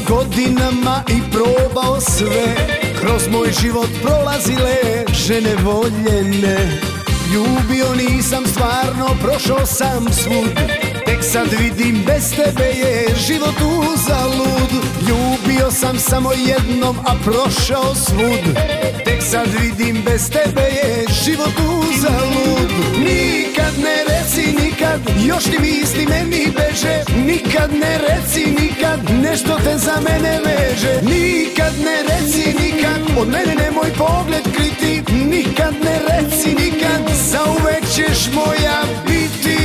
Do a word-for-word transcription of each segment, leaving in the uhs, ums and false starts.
godinama i probao sve, kroz moj život prolazile žene voljene. Ljubio nisam stvarno, prošao sam svud, tek sad vidim bez tebe je život uzalud. Ljubio sam samo jednom, a prošao svud, tek sad vidim bez tebe je život uzalud. Nikad ne reci nikad, još ti misli meni beže. Nikad ne reci nikad, nešto te za mene veže. Nikad ne reci nikad, od mene nemoj pogled kriti. Nikad ne reci nikad, zauvek ćeš moja biti.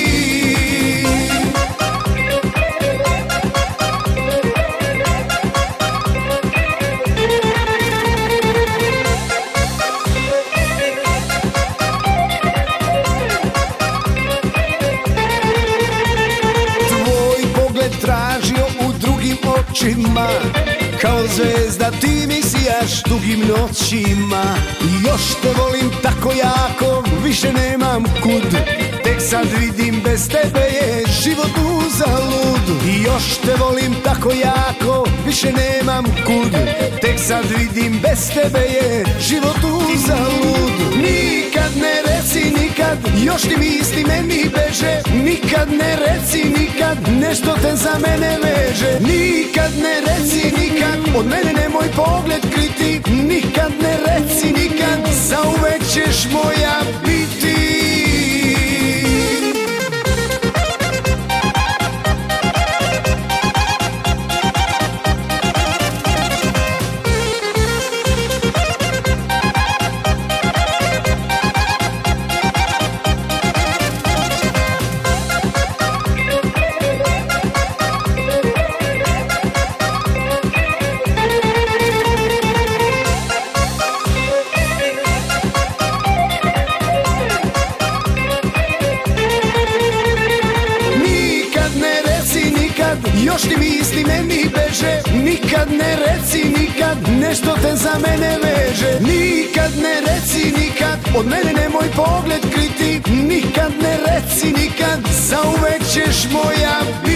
Tražio u drugim očima, kao zvezda ti mi sijaš dugim noćima. Još te volim tako jako, više nemam kud, tek sad vidim bez tebe je život uzalud. Još te volim tako jako, više nemam kud, tek sad vidim bez tebe je život uzalud. Nikad ne reci nikad, još ti misli meni beže. Nikad ne reci nikad, nešto te za mene veže. Nikad ne reci nikad, od mene nemoj pogled kriti. Nikad ne reci nikad, zauvek ćeš moja biti. Još ti misli meni beže. Nikad ne reci nikad, nešto te za mene veže. Nikad ne reci nikad, od mene nemoj pogled kriti. Nikad ne reci nikad, zauvek ćeš moja biti.